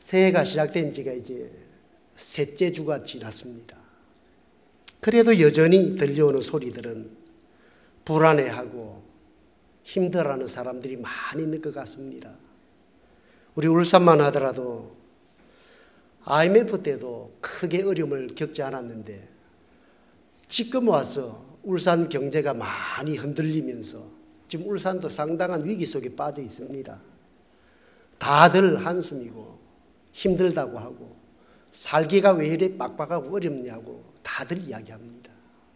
새해가 시작된 지가 이제 셋째 주가 지났습니다. 그래도 여전히 들려오는 소리들은 불안해하고 힘들어하는 사람들이 많이 있는 것 같습니다. 우리 울산만 하더라도 IMF 때도 크게 어려움을 겪지 않았는데 지금 와서 울산 경제가 많이 흔들리면서 지금 울산도 상당한 위기 속에 빠져 있습니다. 다들 한숨이고 힘들다고 하고 살기가 왜 이래 빡빡하고 어렵냐고 다들 이야기합니다.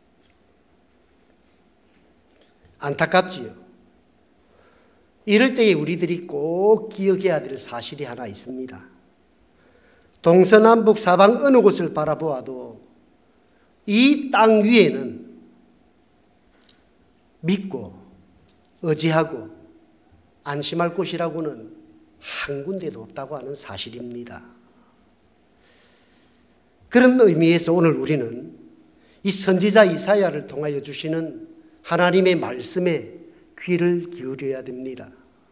안타깝지요. 이럴 때에 우리들이 꼭 기억해야 될 사실이 하나 있습니다. 동서남북 사방 어느 곳을 바라보아도 이 땅 위에는 믿고 의지하고 안심할 곳이라고는 한 군데도 없다고 하는 사실입니다. 그런 의미에서 오늘 우리는 이 선지자 이사야를 통하여 주시는 하나님의 말씀에 귀를 기울여야 됩니다.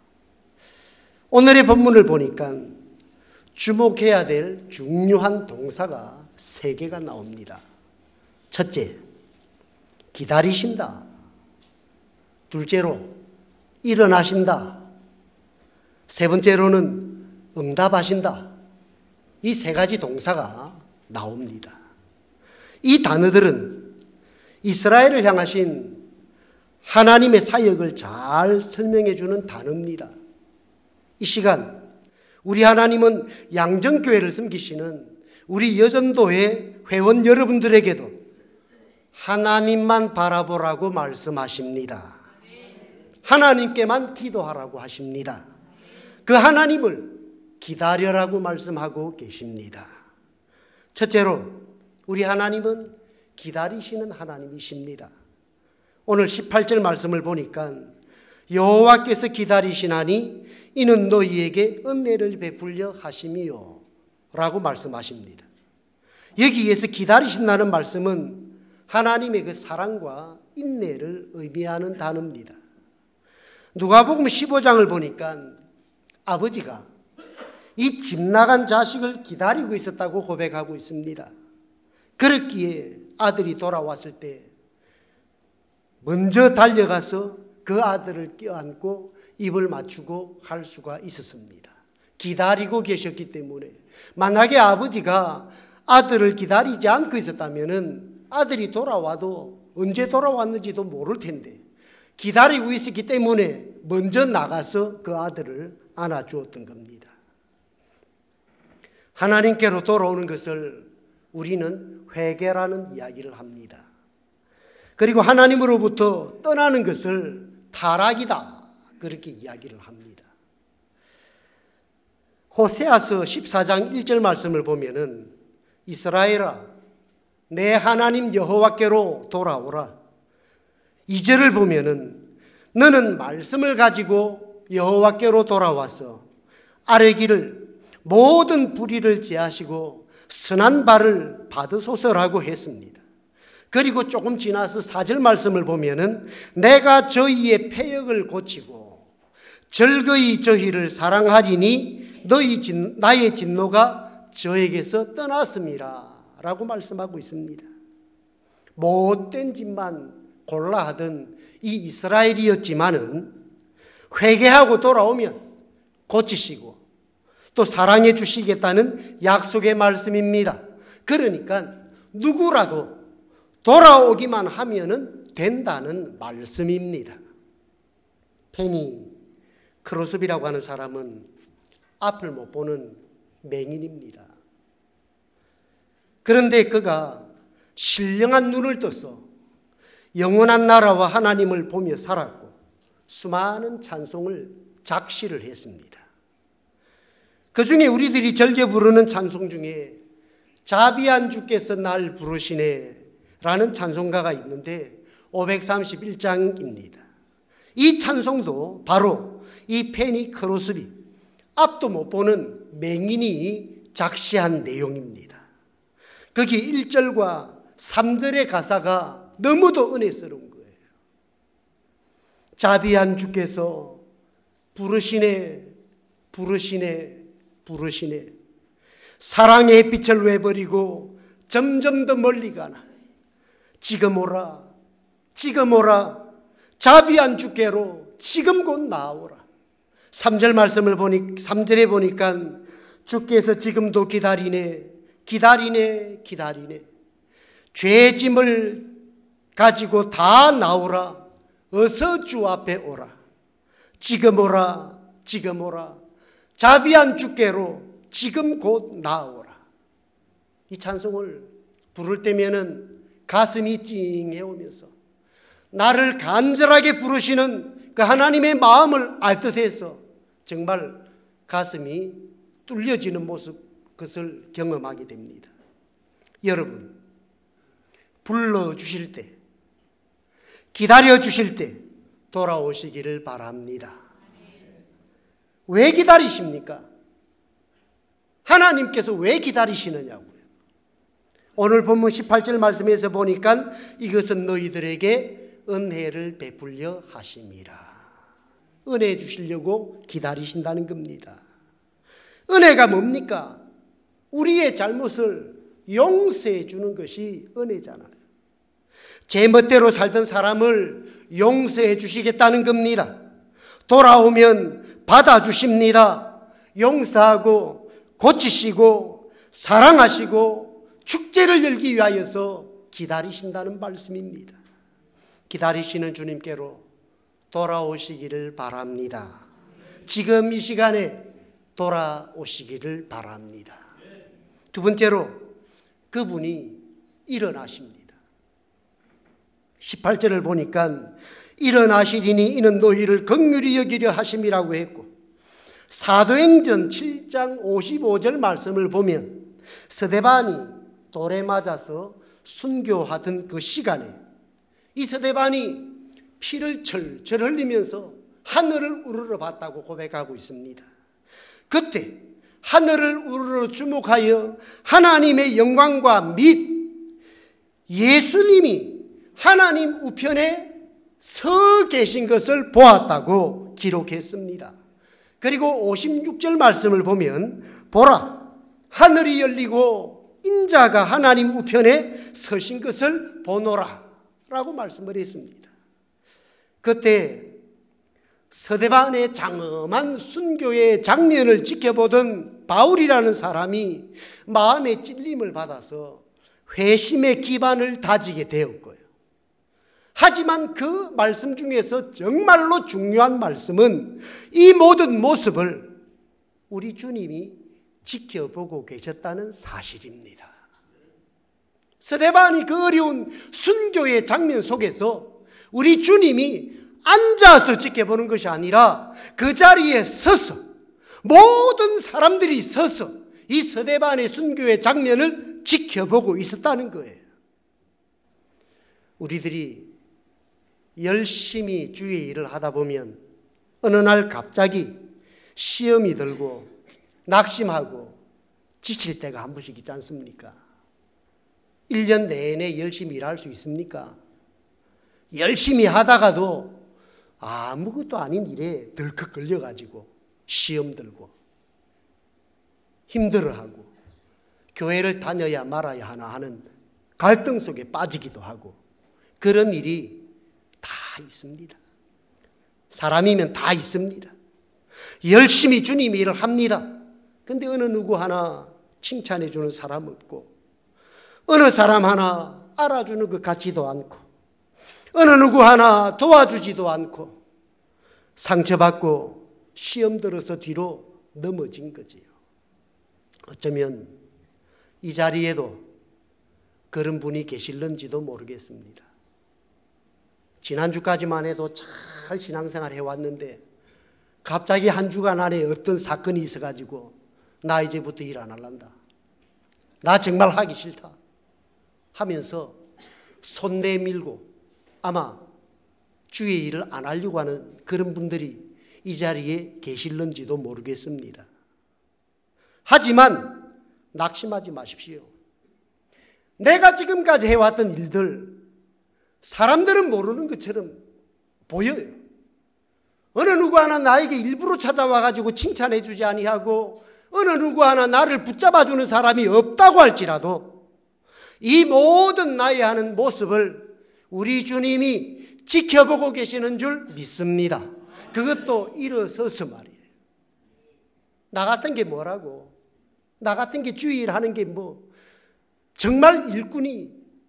오늘의 본문을 보니까 주목해야 될 중요한 동사가 3개가 나옵니다. 첫째, 기다리신다. 둘째로, 일어나신다. 세 번째로는 응답하신다. 이 3가지 동사가 나옵니다. 이 단어들은 이스라엘을 향하신 하나님의 사역을 잘 설명해 주는 단어입니다. 이 시간 우리 하나님은 양정교회를 섬기시는 우리 여전도회 회원 여러분들에게도 하나님만 바라보라고 말씀하십니다. 하나님께만 기도하라고 하십니다. 그 하나님을 기다려라고 말씀하고 계십니다. 첫째로 우리 하나님은 기다리시는 하나님이십니다. 오늘 18절 말씀을 보니까 여호와께서 기다리시나니 이는 너희에게 은혜를 베풀려 하심이요 라고 말씀하십니다. 여기에서 기다리신다는 말씀은 하나님의 그 사랑과 인내를 의미하는 단어입니다. 누가복음 15장을 보니까 아버지가 이 집 나간 자식을 기다리고 있었다고 고백하고 있습니다. 그렇기에 아들이 돌아왔을 때 먼저 달려가서 그 아들을 껴안고 입을 맞추고 할 수가 있었습니다. 기다리고 계셨기 때문에 만약에 아버지가 아들을 기다리지 않고 있었다면 아들이 돌아와도 언제 돌아왔는지도 모를 텐데 기다리고 있었기 때문에 먼저 나가서 그 아들을 안아주었던 겁니다. 하나님께로 돌아오는 것을 우리는 회개라는 이야기를 합니다. 그리고 하나님으로부터 떠나는 것을 타락이다 그렇게 이야기를 합니다. 호세아서 14장 1절 말씀을 보면은 이스라엘아 내 하나님 여호와께로 돌아오라. 2절을 보면은 너는 말씀을 가지고 여호와께로 돌아와서 아뢰기를 모든 불의를 제하시고 선한 발을 받으소서라고 했습니다. 그리고 조금 지나서 4절 말씀을 보면은 내가 저희의 패역을 고치고 절거이 저희를 사랑하리니 나의 진노가 저에게서 떠났습니다 라고 말씀하고 있습니다. 못된 짓만 골라 하던 이 이스라엘이었지만은 회개하고 돌아오면 고치시고 또 사랑해 주시겠다는 약속의 말씀입니다. 그러니까 누구라도 돌아오기만 하면은 된다는 말씀입니다. 페니 크로스비라고 하는 사람은 앞을 못 보는 맹인입니다. 그런데 그가 신령한 눈을 떠서 영원한 나라와 하나님을 보며 살았고 수많은 찬송을 작시를 했습니다. 그 중에 우리들이 즐겨 부르는 찬송 중에 자비한 주께서 날 부르시네 라는 찬송가가 있는데 531장입니다. 이 찬송도 바로 이 페니 크로스비 앞도 못 보는 맹인이 작시한 내용입니다. 거기 1절과 3절의 가사가 너무도 은혜스러운 거예요. 자비한 주께서 부르시네 부르시네 부르시네 사랑의 빛을 왜버리고 점점 더 멀리 가나. 지금 오라, 지금 오라, 자비한 주께로 지금 곧 나오라. 3절 말씀을 3절에 보니까 주께서 지금도 기다리네, 기다리네, 기다리네. 죄의 짐을 가지고 다 나오라. 어서 주 앞에 오라. 지금 오라, 지금 오라. 자비한 주께로 지금 곧 나오라. 이 찬송을 부를 때면은 가슴이 찡해 오면서 나를 간절하게 부르시는 그 하나님의 마음을 알 듯해서 정말 가슴이 뚫려지는 모습, 그것을 경험하게 됩니다. 여러분, 불러주실 때, 기다려주실 때 돌아오시기를 바랍니다. 왜 기다리십니까? 하나님께서 왜 기다리시느냐고요. 오늘 본문 18절 말씀에서 보니까 이것은 너희들에게 은혜를 베풀려 하심이라. 은혜 주시려고 기다리신다는 겁니다. 은혜가 뭡니까? 우리의 잘못을 용서해 주는 것이 은혜잖아요. 제 멋대로 살던 사람을 용서해 주시겠다는 겁니다. 돌아오면 받아주십니다. 용서하고 고치시고 사랑하시고 축제를 열기 위하여서 기다리신다는 말씀입니다. 기다리시는 주님께로 돌아오시기를 바랍니다. 지금 이 시간에 돌아오시기를 바랍니다. 두 번째로 그분이 일어나십니다. 18절을 보니까 일어나시리니 이는 너희를 긍휼히 여기려 하심이라고 했고, 사도행전 7장 55절 말씀을 보면 스데반이 돌에 맞아서 순교하던 그 시간에 이 스데반이 피를 철철 흘리면서 하늘을 우러러 봤다고 고백하고 있습니다. 그때 하늘을 우러러 주목하여 하나님의 영광과 및 예수님이 하나님 우편에 서 계신 것을 보았다고 기록했습니다. 그리고 56절 말씀을 보면 보라, 하늘이 열리고 인자가 하나님 우편에 서신 것을 보노라 라고 말씀을 했습니다. 그때 스데반의 장엄한 순교의 장면을 지켜보던 바울이라는 사람이 마음의 찔림을 받아서 회심의 기반을 다지게 되었고요. 하지만 그 말씀 중에서 정말로 중요한 말씀은 이 모든 모습을 우리 주님이 지켜보고 계셨다는 사실입니다. 스데반이 그 어려운 순교의 장면 속에서 우리 주님이 앉아서 지켜보는 것이 아니라 그 자리에 서서 모든 사람들이 서서 이 스데반의 순교의 장면을 지켜보고 있었다는 거예요. 우리들이 열심히 주의 일을 하다 보면 어느 날 갑자기 시험이 들고 낙심하고 지칠 때가 한 번씩 있지 않습니까? 1년 내내 열심히 일할 수 있습니까? 열심히 하다가도 아무것도 아닌 일에 덜컥 걸려가지고 시험 들고 힘들어하고 교회를 다녀야 말아야 하나 하는 갈등 속에 빠지기도 하고 그런 일이 다 있습니다. 사람이면 다 있습니다. 열심히 주님의 일을 합니다. 근데 어느 누구 하나 칭찬해 주는 사람 없고 어느 사람 하나 알아주는 것 같지도 않고 어느 누구 하나 도와주지도 않고 상처받고 시험 들어서 뒤로 넘어진 거지요. 어쩌면 이 자리에도 그런 분이 계실는지도 모르겠습니다. 지난주까지만 해도 잘 신앙생활 해왔는데 갑자기 한 주간 안에 어떤 사건이 있어가지고 나 이제부터 일 안 할란다. 나 정말 하기 싫다 하면서 손 내밀고 아마 주의 일을 안 하려고 하는 그런 분들이 이 자리에 계실는지도 모르겠습니다. 하지만 낙심하지 마십시오. 내가 지금까지 해왔던 일들 사람들은 모르는 것처럼 보여요. 어느 누구 하나 나에게 일부러 찾아와가지고 칭찬해 주지 아니하고 어느 누구 하나 나를 붙잡아주는 사람이 없다고 할지라도 이 모든 나의 하는 모습을 우리 주님이 지켜보고 계시는 줄 믿습니다. 그것도 일어서서 말이에요. 나 같은 게 뭐라고? 나 같은 게 주일 하는 게 뭐? 정말 일꾼이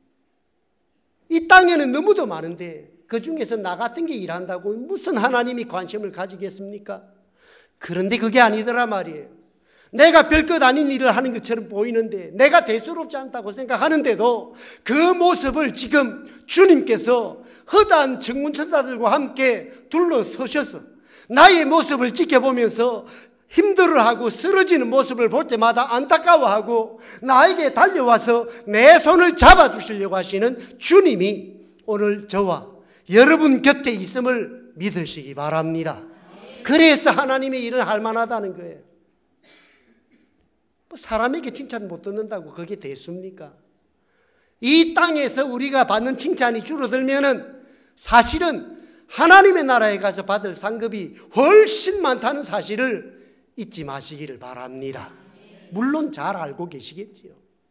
이 땅에는 너무도 많은데 그 중에서 나 같은 게 일한다고 무슨 하나님이 관심을 가지겠습니까? 그런데 그게 아니더라 말이에요. 내가 별것 아닌 일을 하는 것처럼 보이는데 내가 대수롭지 않다고 생각하는데도 그 모습을 지금 주님께서 허다한 천군천사들과 함께 둘러서셔서 나의 모습을 지켜보면서 힘들어하고 쓰러지는 모습을 볼 때마다 안타까워하고 나에게 달려와서 내 손을 잡아주시려고 하시는 주님이 오늘 저와 여러분 곁에 있음을 믿으시기 바랍니다. 그래서 하나님의 일은 할 만하다는 거예요. 사람에게 칭찬 못 듣는다고 그게 대수입니까? 이 땅에서 우리가 받는 칭찬이 줄어들면은 사실은 하나님의 나라에 가서 받을 상급이 훨씬 많다는 사실을 잊지 마시기를 바랍니다. 물론 잘 알고 계시겠지요.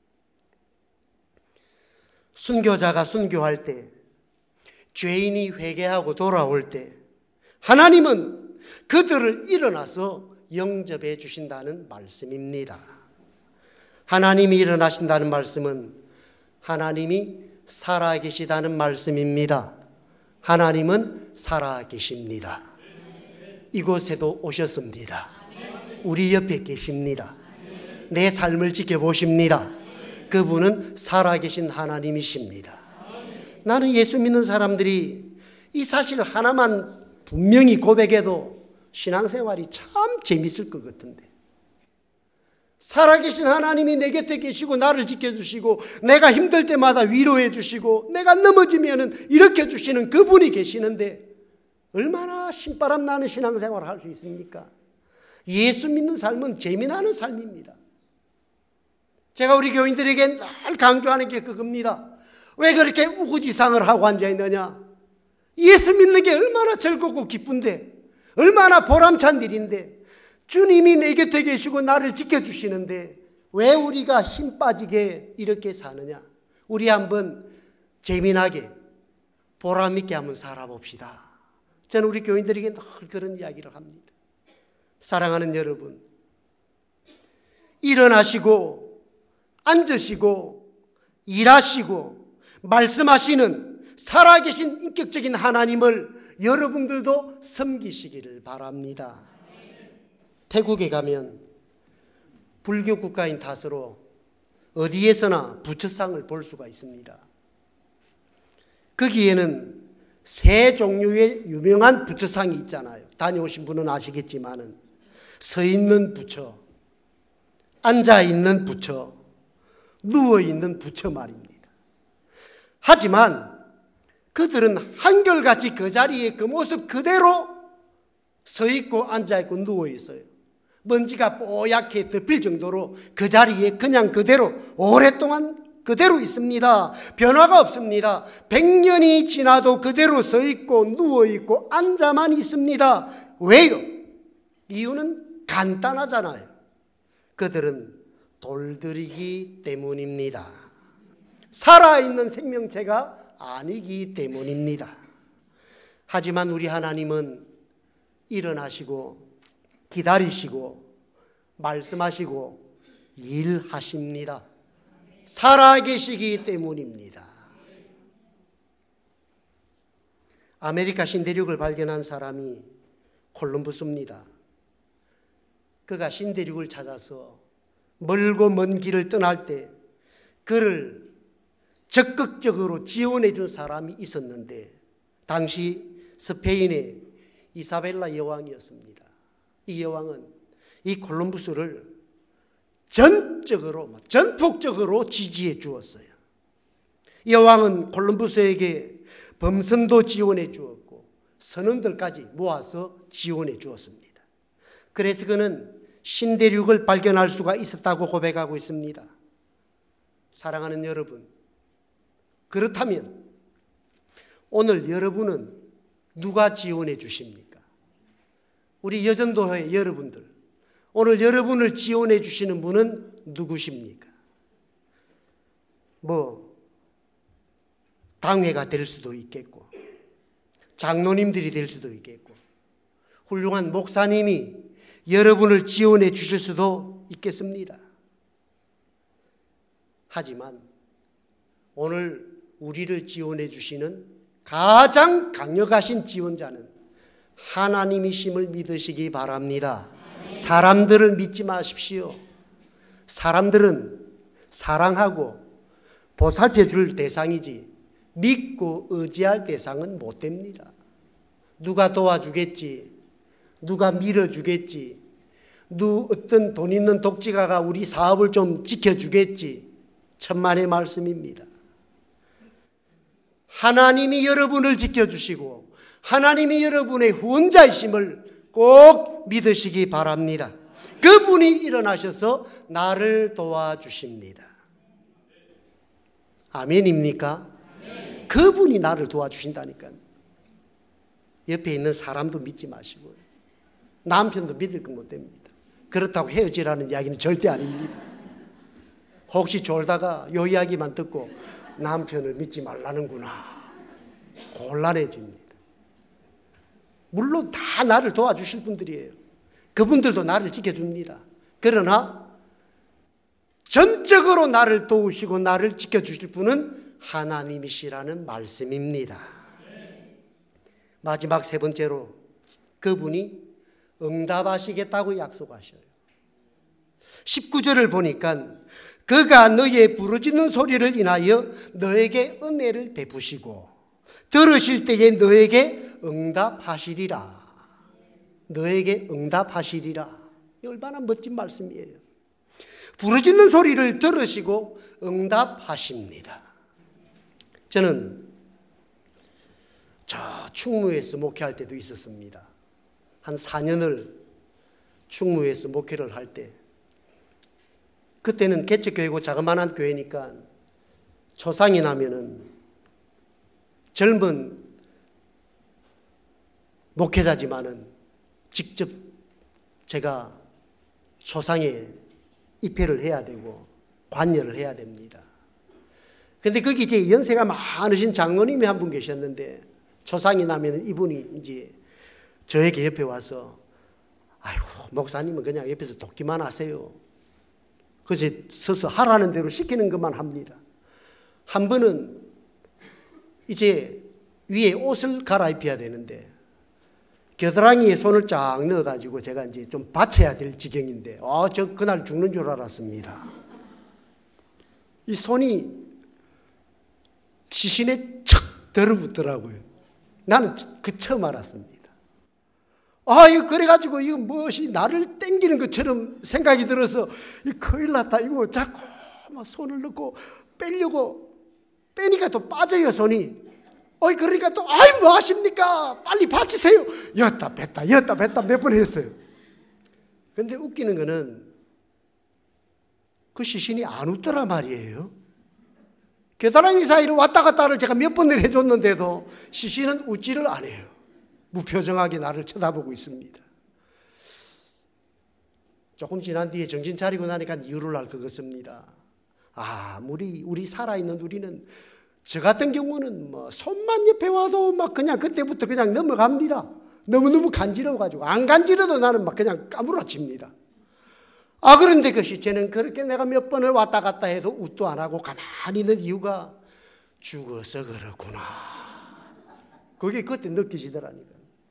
순교자가 순교할 때, 죄인이 회개하고 돌아올 때 하나님은 그들을 일어나서 영접해 주신다는 말씀입니다. 하나님이 일어나신다는 말씀은 하나님이 살아계시다는 말씀입니다. 하나님은 살아계십니다. 이곳에도 오셨습니다. 우리 옆에 계십니다. 내 삶을 지켜보십니다. 그분은 살아계신 하나님이십니다. 나는 예수 믿는 사람들이 이 사실 하나만 분명히 고백해도 신앙생활이 참 재밌을 것 같은데, 살아계신 하나님이 내 곁에 계시고 나를 지켜주시고 내가 힘들 때마다 위로해 주시고 내가 넘어지면 일으켜 주시는 그분이 계시는데 얼마나 신바람 나는 신앙생활을 할 수 있습니까? 예수 믿는 삶은 재미나는 삶입니다. 제가 우리 교인들에게 늘 강조하는 게 그겁니다. 왜 그렇게 우거지상을 하고 앉아있느냐? 예수 믿는 게 얼마나 즐겁고 기쁜데, 얼마나 보람찬 일인데, 주님이 내 곁에 계시고 나를 지켜주시는데 왜 우리가 힘 빠지게 이렇게 사느냐? 우리 한번 재미나게 보람있게 한번 살아봅시다. 저는 우리 교인들에게 늘 그런 이야기를 합니다. 사랑하는 여러분, 일어나시고 앉으시고 일하시고 말씀하시는 살아계신 인격적인 하나님을 여러분들도 섬기시기를 바랍니다. 태국에 가면 불교 국가인 탓으로 어디에서나 부처상을 볼 수가 있습니다. 거기에는 세 종류의 유명한 부처상이 있잖아요. 다녀오신 분은 아시겠지만은 서 있는 부처, 앉아 있는 부처, 누워 있는 부처 말입니다. 하지만 그들은 한결같이 그 자리에 그 모습 그대로 서 있고 앉아 있고 누워 있어요. 먼지가 뽀얗게 덮일 정도로 그 자리에 그냥 그대로 오랫동안 그대로 있습니다. 변화가 없습니다. 100년이 지나도 그대로 서 있고 누워 있고 앉아만 있습니다. 왜요? 이유는 간단하잖아요. 그들은 돌들이기 때문입니다. 살아있는 생명체가 아니기 때문입니다. 하지만 우리 하나님은 일어나시고 기다리시고 말씀하시고 일하십니다. 살아계시기 때문입니다. 아메리카 신대륙을 발견한 사람이 콜럼버스입니다. 그가 신대륙을 찾아서 멀고 먼 길을 떠날 때 그를 적극적으로 지원해 준 사람이 있었는데 당시 스페인의 이사벨라 여왕이었습니다. 이 여왕은 이 콜럼버스를 전폭적으로 지지해 주었어요. 여왕은 콜럼버스에게 범선도 지원해 주었고 선원들까지 모아서 지원해 주었습니다. 그래서 그는 신대륙을 발견할 수가 있었다고 고백하고 있습니다. 사랑하는 여러분, 그렇다면 오늘 여러분은 누가 지원해 주십니까? 우리 여전도회 여러분들, 오늘 여러분을 지원해 주시는 분은 누구십니까? 당회가 될 수도 있겠고, 장로님들이 될 수도 있겠고, 훌륭한 목사님이 여러분을 지원해 주실 수도 있겠습니다. 하지만 오늘 우리를 지원해 주시는 가장 강력하신 지원자는 하나님이심을 믿으시기 바랍니다. 사람들을 믿지 마십시오. 사람들은 사랑하고 보살펴 줄 대상이지 믿고 의지할 대상은 못 됩니다. 누가 도와주겠지, 누가 밀어주겠지, 어떤 돈 있는 독지가가 우리 사업을 좀 지켜주겠지, 천만의 말씀입니다. 하나님이 여러분을 지켜주시고 하나님이 여러분의 후원자이심을 꼭 믿으시기 바랍니다. 그분이 일어나셔서 나를 도와주십니다. 아멘입니까? 아멘. 그분이 나를 도와주신다니까요. 옆에 있는 사람도 믿지 마시고요. 남편도 믿을 거 못 됩니다. 그렇다고 헤어지라는 이야기는 절대 아닙니다. 혹시 졸다가 요 이야기만 듣고 남편을 믿지 말라는구나, 곤란해집니다. 물론 다 나를 도와주실 분들이에요. 그분들도 나를 지켜줍니다. 그러나 전적으로 나를 도우시고 나를 지켜주실 분은 하나님이시라는 말씀입니다. 마지막 세 번째로 그분이 응답하시겠다고 약속하셔요. 19절을 보니까 그가 너의 부르짖는 소리를 인하여 너에게 은혜를 베푸시고 들으실 때에 너에게 응답하시리라. 너에게 응답하시리라. 얼마나 멋진 말씀이에요. 부르짖는 소리를 들으시고 응답하십니다. 저는 저 충무에서 목회할 때도 있었습니다. 한 4년을 충무에서 목회를 할 때, 그때는 개척교회고 자그마한 교회니까 초상이 나면은 젊은 목회자지만은 직접 제가 초상에 입회를 해야 되고 관여를 해야 됩니다. 근데 거기 이제 연세가 많으신 장로님이 한 분 계셨는데, 초상이 나면 이분이 이제 저에게 옆에 와서, 아이고, 목사님은 그냥 옆에서 돕기만 하세요. 그래서 서서 하라는 대로 시키는 것만 합니다. 한 번은 이제 위에 옷을 갈아입혀야 되는데 겨드랑이에 손을 쫙 넣어가지고 제가 이제 좀 받쳐야 될 지경인데, 저 그날 죽는 줄 알았습니다. 이 손이 시신에 척 들어붙더라고요. 나는 그 처음 알았습니다. 이거 그래가지고 이거 무엇이 나를 땡기는 것처럼 생각이 들어서 큰일 났다. 이거 자꾸 막 손을 넣고 빼려고 빼니까 또 빠져요, 손이. 그러니까 또 뭐 하십니까? 빨리 받치세요. 였다 뺐다 몇 번 했어요. 근데 웃기는 거는 그 시신이 안 웃더라 말이에요. 겨드랑이 사이를 왔다 갔다를 제가 몇 번을 해줬는데도 시신은 웃지를 않아요. 무표정하게 나를 쳐다보고 있습니다. 조금 지난 뒤에 정신 차리고 나니까 이유를 알 것 같습니다. 우리 살아있는 우리는, 저 같은 경우는 손만 옆에 와도 막 그냥 그때부터 그냥 넘어갑니다. 너무너무 간지러워가지고. 안 간지러도 나는 막 그냥 까무러칩니다. 그런데 그 시체는 그렇게 내가 몇 번을 왔다 갔다 해도 웃도 안 하고 가만히 있는 이유가 죽어서 그렇구나. 그게 그때 느껴지더라니까.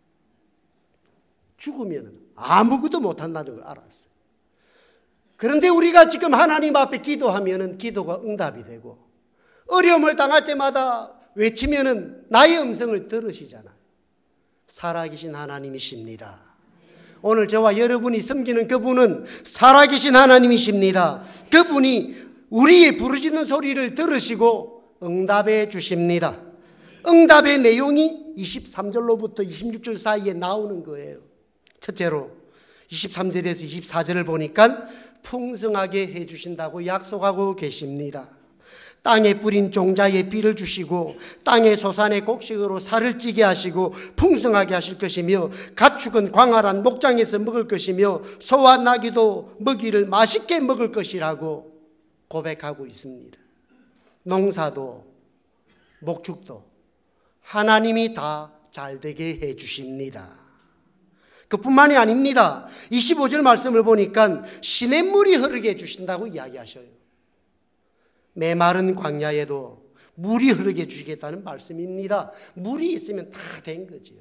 죽으면 아무것도 못한다는 걸 알았어요. 그런데 우리가 지금 하나님 앞에 기도하면 기도가 응답이 되고, 어려움을 당할 때마다 외치면 나의 음성을 들으시잖아요. 살아계신 하나님이십니다. 오늘 저와 여러분이 섬기는 그분은 살아계신 하나님이십니다. 그분이 우리의 부르짖는 소리를 들으시고 응답해 주십니다. 응답의 내용이 23절로부터 26절 사이에 나오는 거예요. 첫째로 23절에서 24절을 보니까 풍성하게 해주신다고 약속하고 계십니다. 땅에 뿌린 종자에 비를 주시고 땅의 소산의 곡식으로 살을 찌게 하시고 풍성하게 하실 것이며 가축은 광활한 목장에서 먹을 것이며 소와 나귀도 먹이를 맛있게 먹을 것이라고 고백하고 있습니다. 농사도 목축도 하나님이 다 잘되게 해 주십니다. 그뿐만이 아닙니다. 25절 말씀을 보니까 시냇물이 흐르게 해 주신다고 이야기하셔요. 메마른 광야에도 물이 흐르게 해 주시겠다는 말씀입니다. 물이 있으면 다 된 거지요.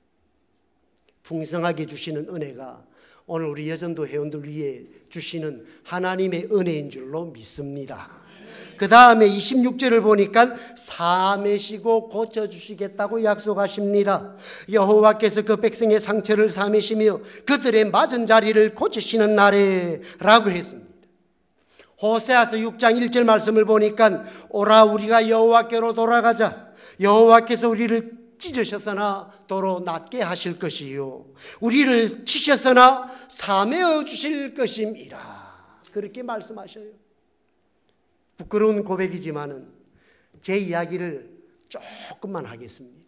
풍성하게 주시는 은혜가 오늘 우리 여전도 회원들 위해 주시는 하나님의 은혜인 줄로 믿습니다. 그 다음에 26절을 보니까 사매시고 고쳐주시겠다고 약속하십니다. 여호와께서 그 백성의 상처를 사매시며 그들의 맞은 자리를 고치시는 날에 라고 했습니다. 호세아서 6장 1절 말씀을 보니까 오라 우리가 여호와께로 돌아가자. 여호와께서 우리를 찢으셨으나 도로 낫게 하실 것이요 우리를 치셨으나 사매어 주실 것임이라. 그렇게 말씀하셔요. 부끄러운 고백이지만은 제 이야기를 조금만 하겠습니다.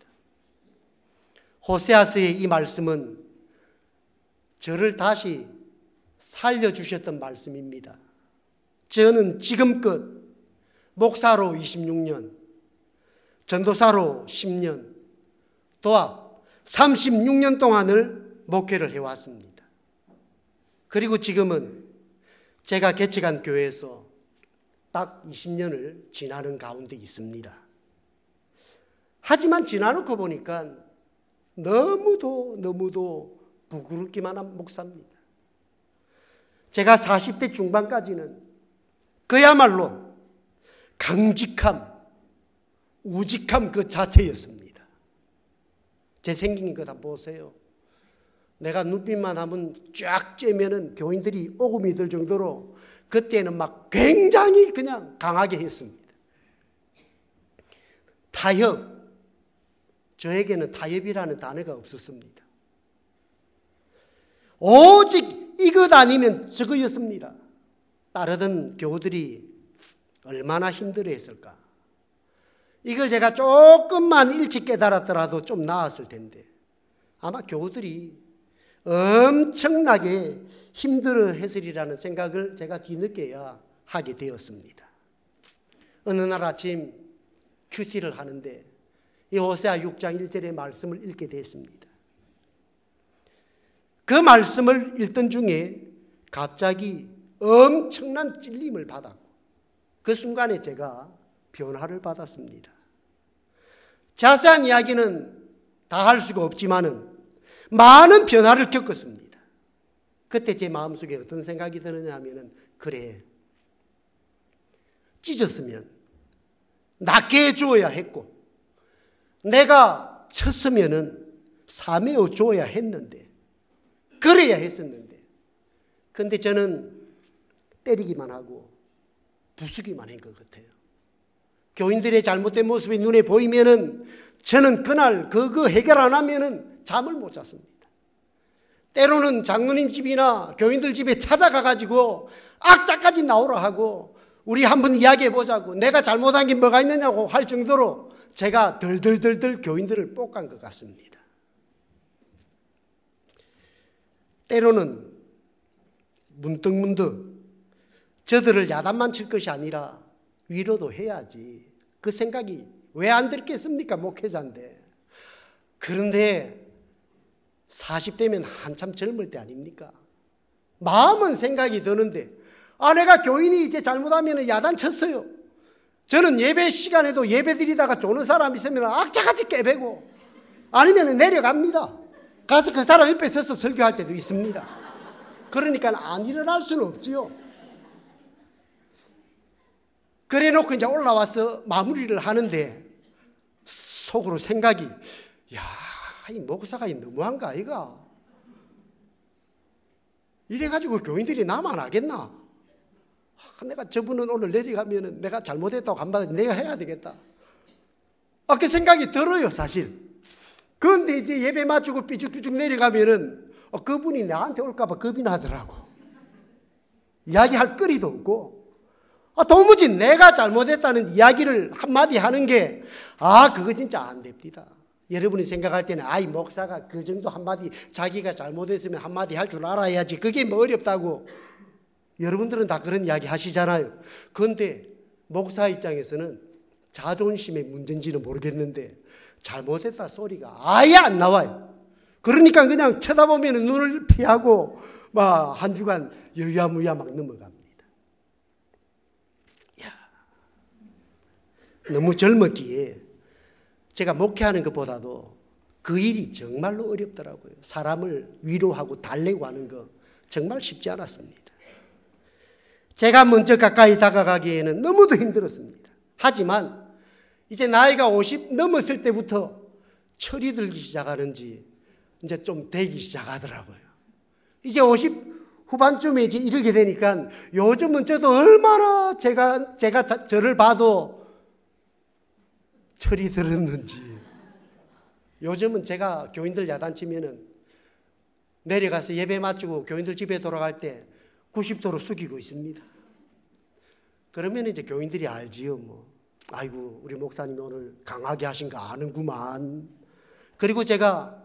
호세아서의 이 말씀은 저를 다시 살려주셨던 말씀입니다. 저는 지금껏 목사로 26년, 전도사로 10년, 도합 36년 동안을 목회를 해왔습니다. 그리고 지금은 제가 개척한 교회에서 딱 20년을 지나는 가운데 있습니다. 하지만 지나놓고 보니까 너무도 부끄럽기만 한 목사입니다. 제가 40대 중반까지는 그야말로 강직함, 우직함 그 자체였습니다. 제 생긴 것 한번 보세요. 내가 눈빛만 하면 쫙 쬐면은 교인들이 오금이 들 정도로 그때는 막 굉장히 그냥 강하게 했습니다. 타협, 저에게는 타협이라는 단어가 없었습니다. 오직 이것 아니면 저거였습니다. 따르던 교우들이 얼마나 힘들어했을까. 이걸 제가 조금만 일찍 깨달았더라도 좀 나았을 텐데 아마 교우들이 엄청나게 힘들어했으리라는 생각을 제가 뒤늦게야 하게 되었습니다. 어느 날 아침 큐티를 하는데 이 호세아 6장 1절의 말씀을 읽게 됐습니다. 그 말씀을 읽던 중에 갑자기 엄청난 찔림을 받았고 그 순간에 제가 변화를 받았습니다. 자세한 이야기는 다 할 수가 없지만은 많은 변화를 겪었습니다. 그때 제 마음속에 어떤 생각이 드느냐 하면은 그래 찢었으면 낫게 해줘야 했고 내가 쳤으면은 사매어 줘야 했는데 그래야 했었는데 근데 저는 때리기만 하고 부수기만 한 것 같아요. 교인들의 잘못된 모습이 눈에 보이면은 저는 그날 그거 해결 안 하면은 잠을 못 잤습니다. 때로는 장로님 집이나 교인들 집에 찾아가가지고 악자까지 나오라 하고 우리 한번 이야기해 보자고 내가 잘못한 게 뭐가 있느냐고 할 정도로 제가 덜덜덜덜 교인들을 볶은 것 같습니다. 때로는 문득문득 저들을 야단만 칠 것이 아니라 위로도 해야지. 그 생각이 왜 안 들겠습니까? 목회자인데. 그런데 40대면 한참 젊을 때 아닙니까? 마음은 생각이 드는데 내가 교인이 이제 잘못하면 야단 쳤어요. 저는 예배 시간에도 예배 드리다가 조는 사람 있으면 악자같이 깨배고 아니면 내려갑니다. 가서 그 사람 옆에 서서 설교할 때도 있습니다. 그러니까 안 일어날 수는 없지요. 그래 놓고 이제 올라와서 마무리를 하는데 속으로 생각이 이 목사가 너무한가 아이가? 이래가지고 교인들이 나만 하겠나? 내가 저분은 오늘 내려가면은 내가 잘못했다고 한마디 내가 해야 되겠다. 그 생각이 들어요 사실. 그런데 이제 예배 마치고 삐죽삐죽 내려가면은 그분이 나한테 올까봐 겁이 나더라고. 이야기할 거리도 없고 도무지 내가 잘못했다는 이야기를 한마디 하는 게, 그거 진짜 안 됩니다. 여러분이 생각할 때는, 이 목사가 그 정도 한마디, 자기가 잘못했으면 한마디 할 줄 알아야지. 그게 뭐 어렵다고. 여러분들은 다 그런 이야기 하시잖아요. 그런데 목사 입장에서는 자존심의 문제인지는 모르겠는데, 잘못했다 소리가 아예 안 나와요. 그러니까 그냥 쳐다보면 눈을 피하고, 막 한 주간 여야무야 막 넘어갑니다. 너무 젊었기에 제가 목회하는 것보다도 그 일이 정말로 어렵더라고요. 사람을 위로하고 달래고 하는 거 정말 쉽지 않았습니다. 제가 먼저 가까이 다가가기에는 너무도 힘들었습니다. 하지만 이제 나이가 50 넘었을 때부터 철이 들기 시작하는지 이제 좀 되기 시작하더라고요. 이제 50 후반쯤에 이제 이르게 되니까 요즘은 저도 얼마나 제가 저를 봐도 철이 들었는지. 요즘은 제가 교인들 야단치면은 내려가서 예배 마치고 교인들 집에 돌아갈 때 90도로 숙이고 있습니다. 그러면 이제 교인들이 알지요. 아이고, 우리 목사님이 오늘 강하게 하신가 아는구만. 그리고 제가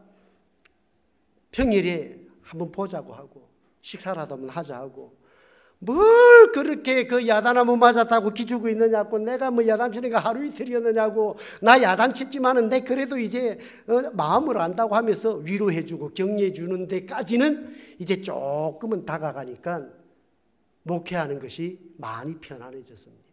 평일에 한번 보자고 하고 식사라도 한번 하자 하고, 뭘 그렇게 그 야단하면 맞았다고 기죽고 있느냐고, 내가 야단치니까 하루 이틀이었느냐고, 나 야단쳤지만은 내 그래도 이제 마음을 안다고 하면서 위로해주고 격려해주는 데까지는 이제 조금은 다가가니까 목회하는 것이 많이 편안해졌습니다.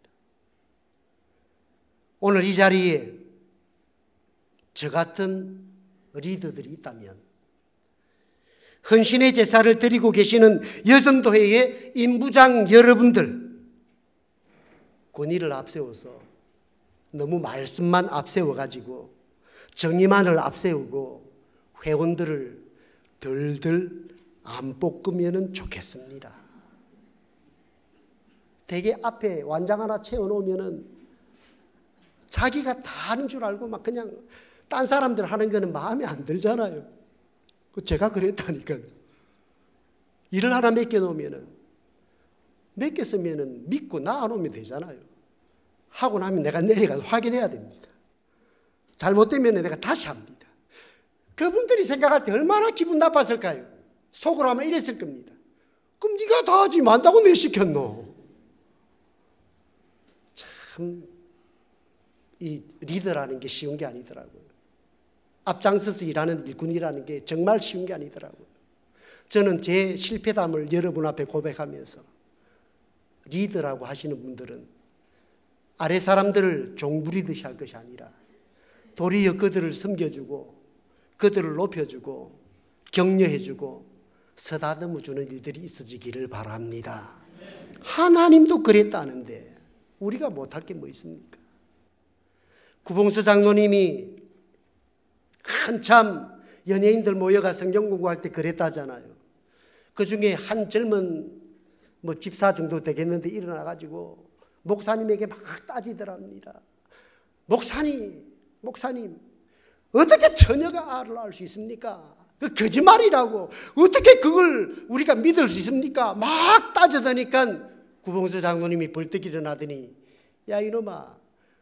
오늘 이 자리에 저 같은 리더들이 있다면, 헌신의 제사를 드리고 계시는 여전도회의 임부장 여러분들, 권위를 앞세워서 너무 말씀만 앞세워가지고 정의만을 앞세우고 회원들을 덜덜 안 볶으면 좋겠습니다. 대개 앞에 완장 하나 채워놓으면 자기가 다 하는 줄 알고 막 그냥 딴 사람들 하는 거는 마음에 안 들잖아요. 제가 그랬다니까요. 일을 하나 맡겨놓으면 맡겼으면 믿고 나 안 오면 되잖아요. 하고 나면 내가 내려가서 확인해야 됩니다. 잘못되면 내가 다시 합니다. 그분들이 생각할 때 얼마나 기분 나빴을까요? 속으로 하면 이랬을 겁니다. 그럼 네가 다 하지 만다고 내 시켰노? 참, 이 리더라는 게 쉬운 게 아니더라고요. 앞장서서 일하는 일꾼이라는 게 정말 쉬운 게 아니더라고요. 저는 제 실패담을 여러분 앞에 고백하면서, 리더라고 하시는 분들은 아래 사람들을 종부리듯이 할 것이 아니라 도리어 그들을 섬겨주고 그들을 높여주고 격려해주고 쓰다듬어주는 일들이 있어지기를 바랍니다. 하나님도 그랬다는데 우리가 못할 게 뭐 있습니까? 구봉수 장로님이 한참 연예인들 모여가 성경 공부할 때 그랬다잖아요. 그 중에 한 젊은 집사 정도 되겠는데 일어나가지고 목사님에게 막 따지더랍니다. 목사님, 어떻게 처녀가 알을 알 수 있습니까? 그 거짓말이라고. 어떻게 그걸 우리가 믿을 수 있습니까? 막 따져더니까 구봉수 장로님이 벌떡 일어나더니, 야 이놈아,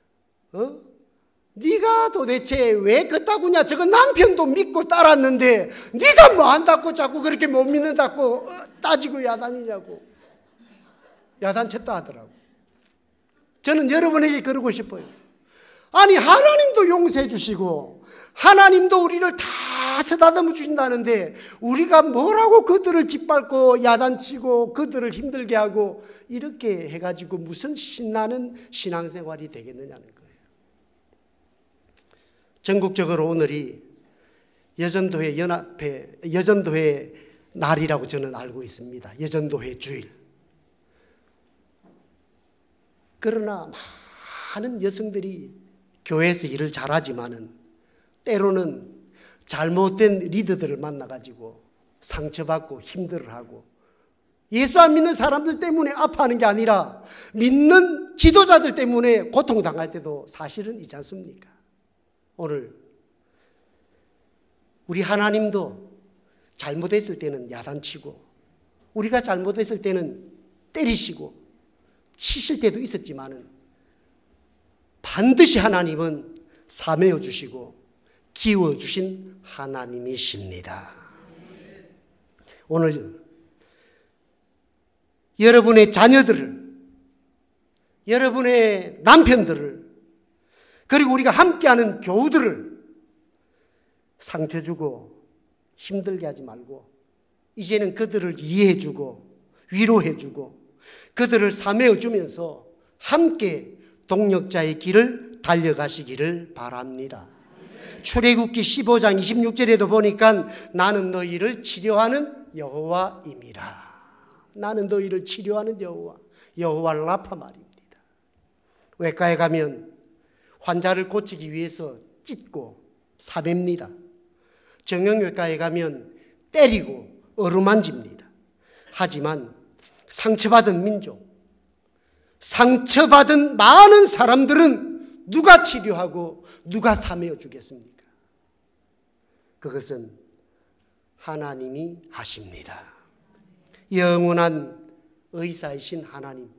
네가 도대체 왜 그따구냐? 저거 남편도 믿고 따랐는데 네가 뭐 한다고 자꾸 그렇게 못 믿는다고 따지고 야단이냐고. 야단쳤다 하더라고. 저는 여러분에게 그러고 싶어요. 아니, 하나님도 용서해 주시고 하나님도 우리를 다 쓰다듬어 주신다는데 우리가 뭐라고 그들을 짓밟고 야단치고 그들을 힘들게 하고 이렇게 해가지고 무슨 신나는 신앙생활이 되겠느냐는 거예요. 전국적으로 오늘이 여전도회 연합회, 여전도회 날이라고 저는 알고 있습니다. 여전도회 주일. 그러나 많은 여성들이 교회에서 일을 잘하지만은 때로는 잘못된 리더들을 만나가지고 상처받고 힘들어하고, 예수 안 믿는 사람들 때문에 아파하는 게 아니라 믿는 지도자들 때문에 고통당할 때도 사실은 있지 않습니까? 오늘 우리 하나님도 잘못했을 때는 야단치고 우리가 잘못했을 때는 때리시고 치실 때도 있었지만은 반드시 하나님은 사매어 주시고 키워 주신 하나님이십니다. 오늘 여러분의 자녀들을, 여러분의 남편들을, 그리고 우리가 함께하는 교우들을 상처 주고 힘들게 하지 말고 이제는 그들을 이해해 주고 위로해 주고 그들을 사매어 주면서 함께 동력자의 길을 달려가시기를 바랍니다. 출애굽기 15장 26절에도 보니까 나는 너희를 치료하는 여호와임이라. 나는 너희를 치료하는 여호와 라파 말입니다. 외과에 가면 환자를 고치기 위해서 찢고 사맵니다. 정형외과에 가면 때리고 어루만집니다. 하지만 상처받은 민족, 상처받은 많은 사람들은 누가 치료하고 누가 사매어 주겠습니까? 그것은 하나님이 하십니다. 영원한 의사이신 하나님,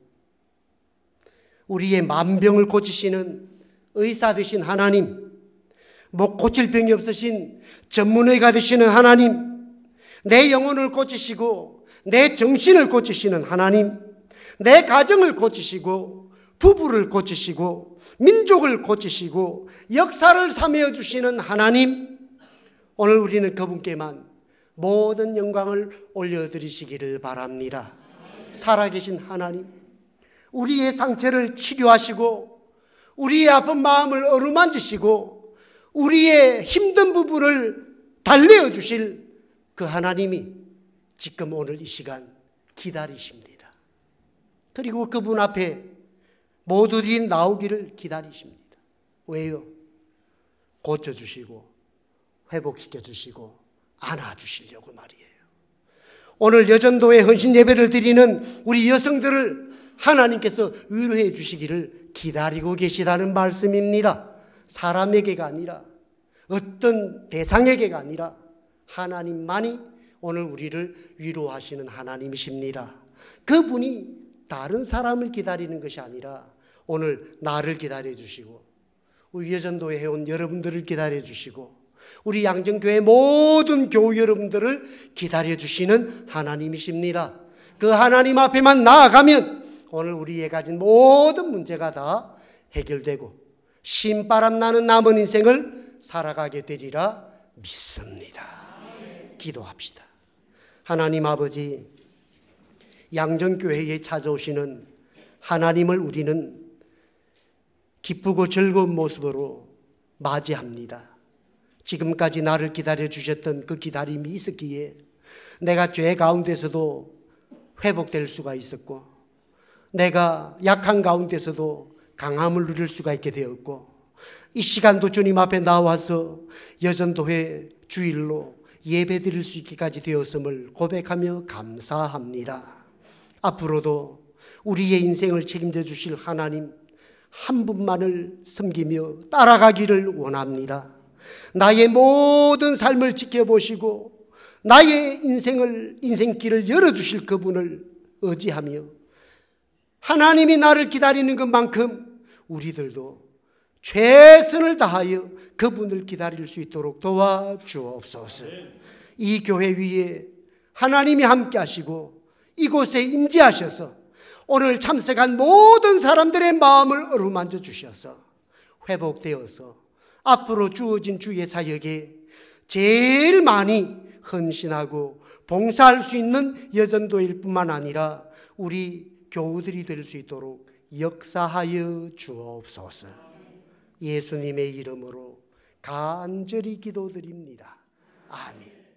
우리의 만병을 고치시는 의사 되신 하나님, 목 고칠 병이 없으신 전문의가 되시는 하나님, 내 영혼을 고치시고 내 정신을 고치시는 하나님, 내 가정을 고치시고 부부를 고치시고 민족을 고치시고 역사를 사매어 주시는 하나님, 오늘 우리는 그분께만 모든 영광을 올려드리시기를 바랍니다. 살아계신 하나님, 우리의 상처를 치료하시고 우리의 아픈 마음을 어루만지시고 우리의 힘든 부분을 달래어 주실 그 하나님이 지금 오늘 이 시간 기다리십니다. 그리고 그분 앞에 모두들이 나오기를 기다리십니다. 왜요? 고쳐주시고 회복시켜주시고 안아주시려고 말이에요. 오늘 여전도에 헌신 예배를 드리는 우리 여성들을 하나님께서 위로해 주시기를 기다리고 계시다는 말씀입니다. 사람에게가 아니라, 어떤 대상에게가 아니라 하나님만이 오늘 우리를 위로하시는 하나님이십니다. 그분이 다른 사람을 기다리는 것이 아니라 오늘 나를 기다려 주시고 우리 여전도에 해온 여러분들을 기다려 주시고 우리 양정교회 모든 교우 여러분들을 기다려 주시는 하나님이십니다. 그 하나님 앞에만 나아가면 오늘 우리의 가진 모든 문제가 다 해결되고 신바람 나는 남은 인생을 살아가게 되리라 믿습니다. 기도합시다. 하나님 아버지, 양정교회에 찾아오시는 하나님을 우리는 기쁘고 즐거운 모습으로 맞이합니다. 지금까지 나를 기다려 주셨던 그 기다림이 있었기에 내가 죄 가운데서도 회복될 수가 있었고 내가 약한 가운데서도 강함을 누릴 수가 있게 되었고 이 시간도 주님 앞에 나와서 여전도회 주일로 예배 드릴 수 있기까지 되었음을 고백하며 감사합니다. 앞으로도 우리의 인생을 책임져 주실 하나님 한 분만을 섬기며 따라가기를 원합니다. 나의 모든 삶을 지켜보시고 나의 인생길을 열어주실 그분을 의지하며 하나님이 나를 기다리는 것만큼 우리들도 최선을 다하여 그분을 기다릴 수 있도록 도와주옵소서. 이 교회 위에 하나님이 함께 하시고 이곳에 임재하셔서 오늘 참석한 모든 사람들의 마음을 어루만져 주셔서 회복되어서 앞으로 주어진 주의 사역에 제일 많이 헌신하고 봉사할 수 있는 여전도일 뿐만 아니라 우리 교우들이 될 수 있도록 역사하여 주옵소서. 예수님의 이름으로 간절히 기도드립니다. 아멘.